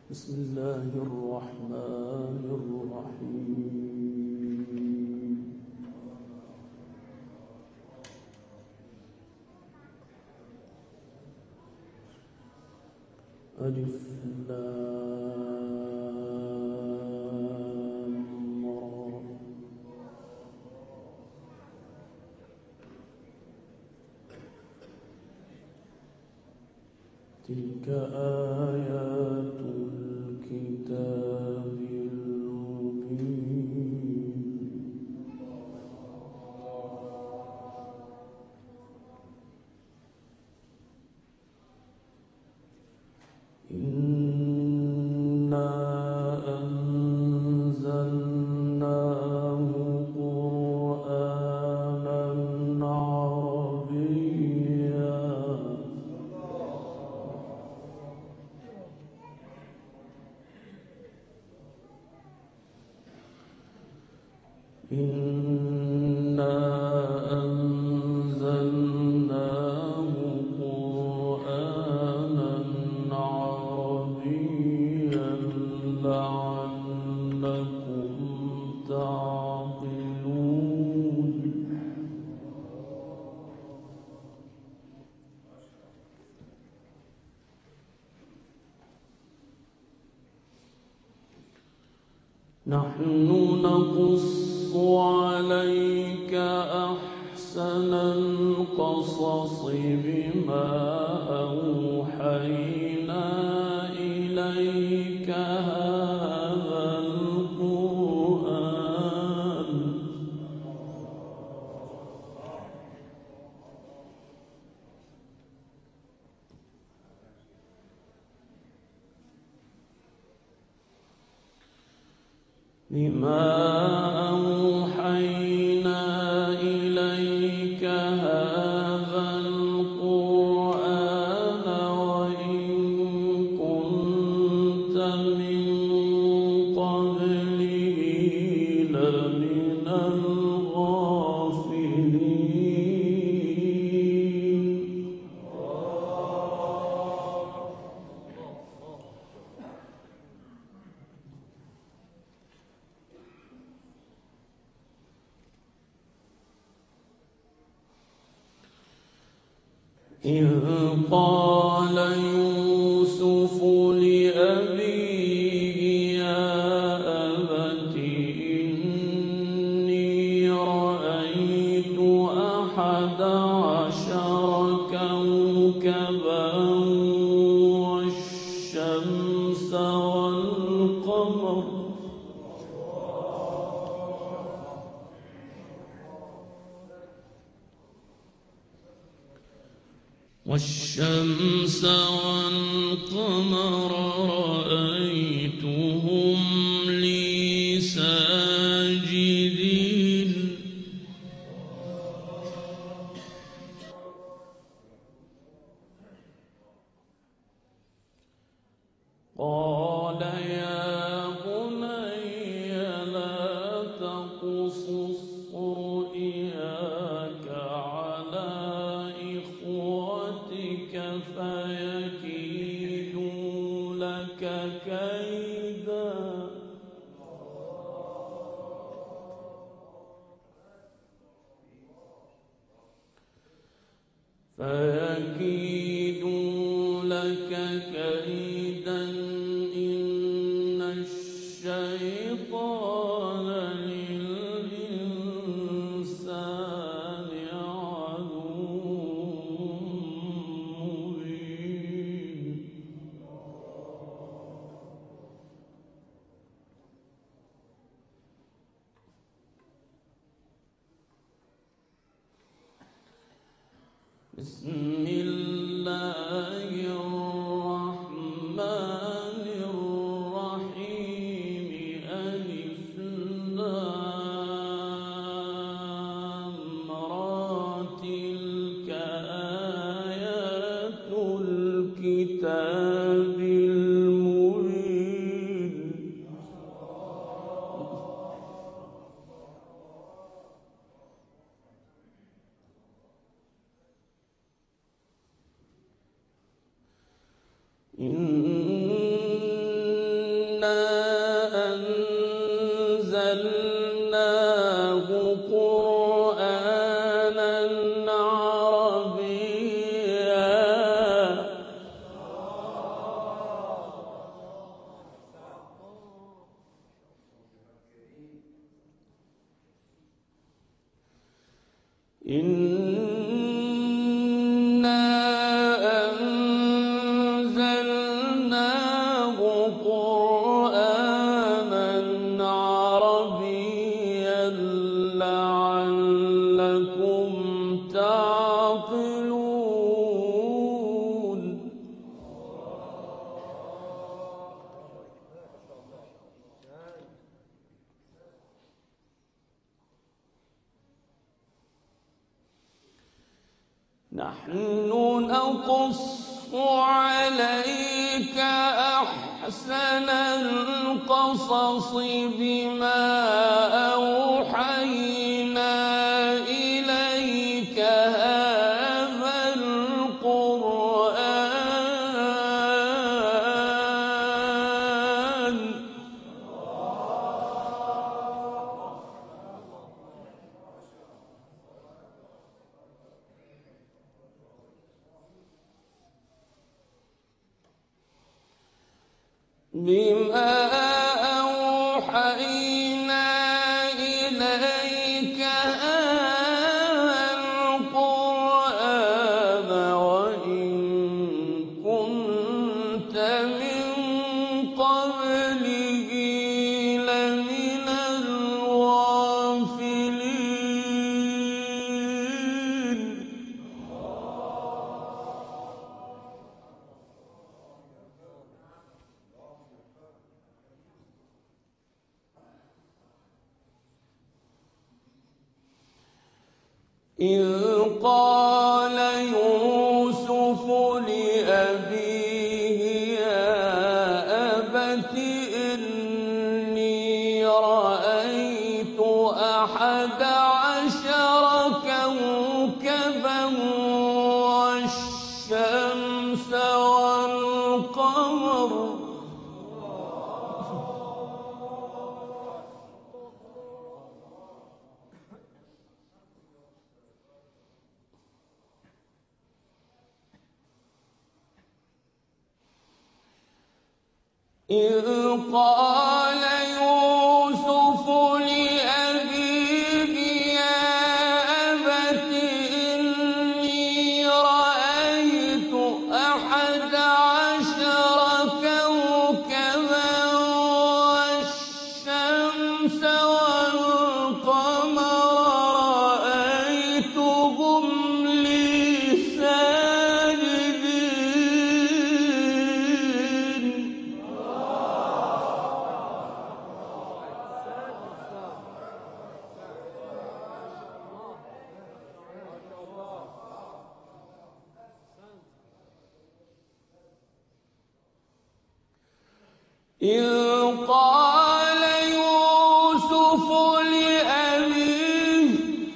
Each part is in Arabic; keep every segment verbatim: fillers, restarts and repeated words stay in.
بسم الله الرحمن الرحيم. ألف لام را. تلك آيات الكتاب المبين. إنا أنزلناه قرآنا عربيا. إنا أنزلناه قرآنا عربيا لعلكم تعقلون. نحن نقص عليك أحسن القصص بما أوحينا إليك هذا القرآن. بما أوحينا إليك هذا القرآن وإن كنت من قبله لمن الغافلين. إذ قال يوسف لأبيه يا أبت إني رأيت أحد عشر كوكبا والشمس والقمر والشمس والقمر رأيتهم لي ساجدين. قال يا بني لا تقصص رؤياك على إخوتك فيكيدوا لك كيدا. فيكيدوا لك كيدا إن الشيطان للإنسان عدو مبين. بسم الله الرحمن الرحيم. ألف لام را. تلك آيات الكتاب المبين. إن أنزلناه قرآنا عربيا إنا أنزلناه قرآنا عربيا لعلكم تعقلون نحن نقص عليك أحسن القصص بما أوحينا إليك هذا القرآن بما أوحينا إليك هذا القرآن وإن كنت من قبله لمن الغافلين إذ قال يوسف لأبيه يا أبت إني رأيت أحد عشر كوكبا والشمس والقمر إذ قال يوسف لأبيه يا أبت إني رأيت أحد عشر كوكبا والشمس والقمر رأيتهم لي ساجدين إذ قال يوسف لأبيه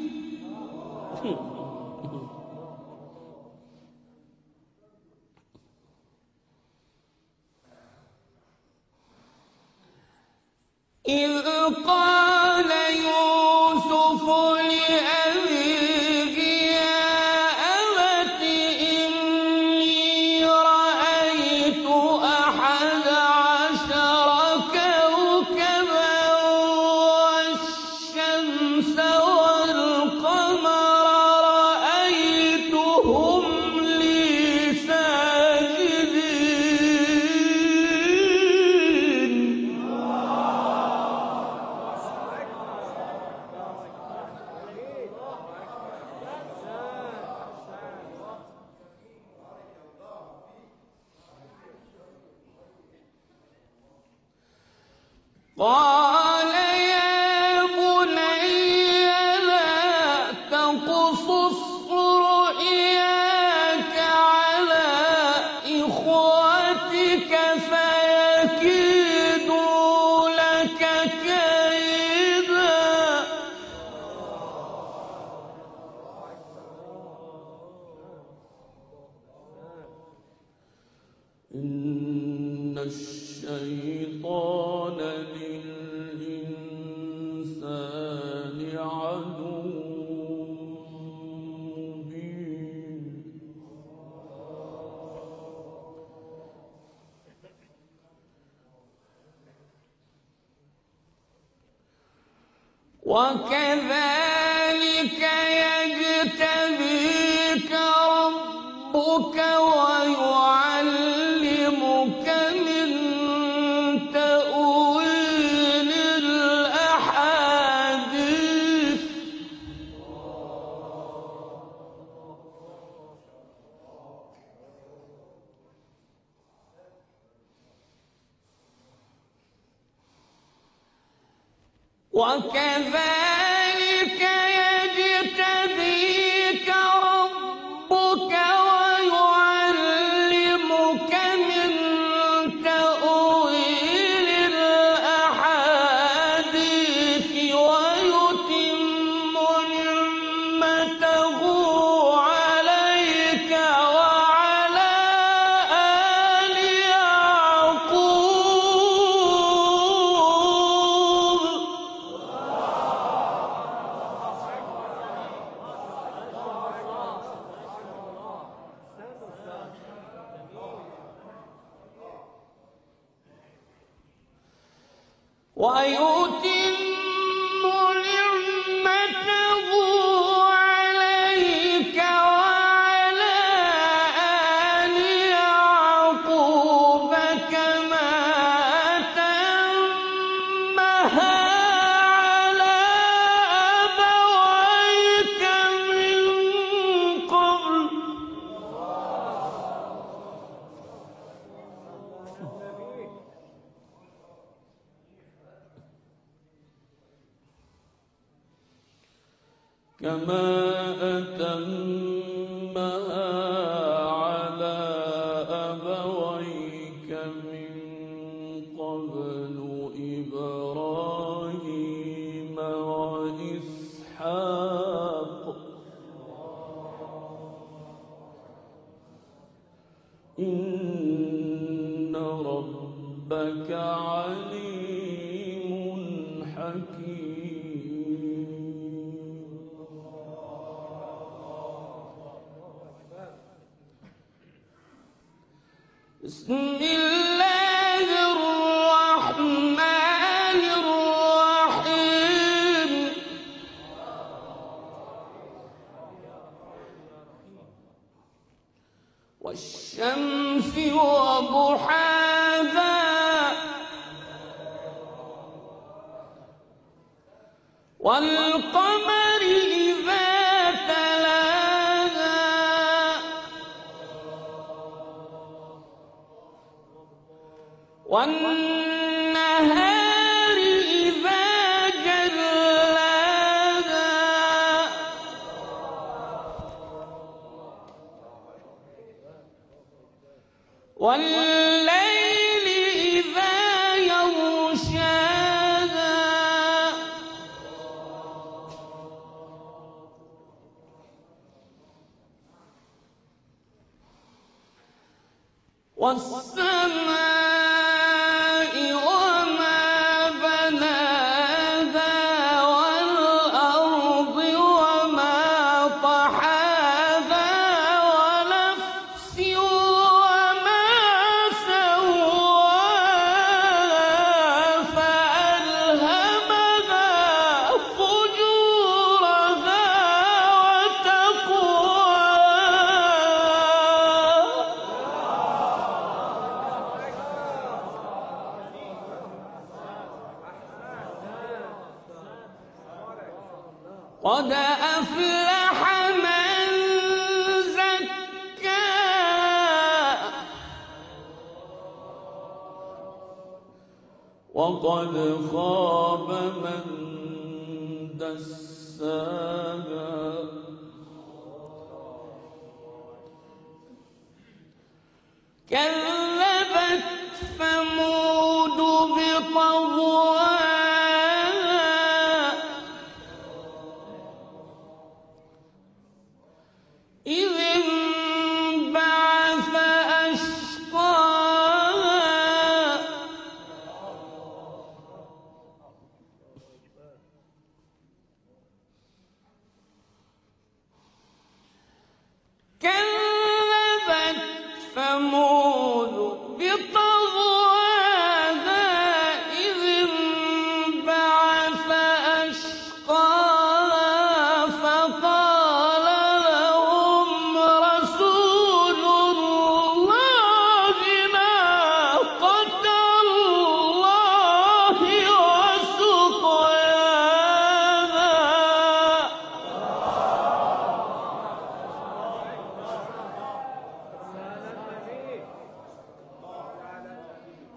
إذ قال يوسف لأبيه يا أبت إني رأيت أحد عشر كوكبا والشمس والقمر رأيتهم لي ساجدين قال يا بني لا تقصص رؤياك على إخوتك فيكيدوا لك كيدا إن الشيطان وكذلك يجتبيك ربك ويعلمك من تأويل الأحاديث وكذلك يجتبيك ربك ويعلمك من تأويل الأحاديث ويتم نعمته عليك وعلى آل يعقوب ويتم نعمته عليك وعلى آل يعقوب كما أتمها على أبويك من قبل كما أتمها على أبويك من قبل إبراهيم وإسحاق إن ربك عليم حكيم. بسم الله الرحمن الرحيم. والشمس وضحاها والقمر إذا تلاها والنهار إذا جلاها والليل إذا يغشاها والسماء وما بناها والأرض وما طحاها ونفس وما سواها فألهمها فجورها وتقواها قد أفلح من زكاها وقد خاب من دساها كذبت ثمود بطغواها إذ انبعث أشقاها كذبت ثمود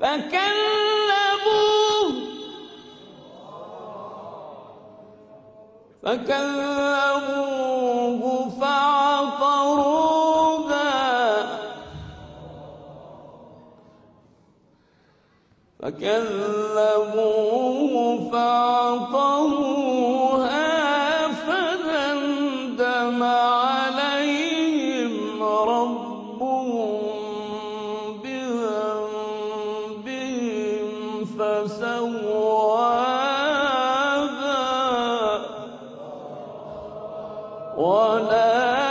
فكذبوه فكذبوه فعقروها فكذبوه فعقروها فدمدم عليهم ربهم بذنبهم فسواها ولا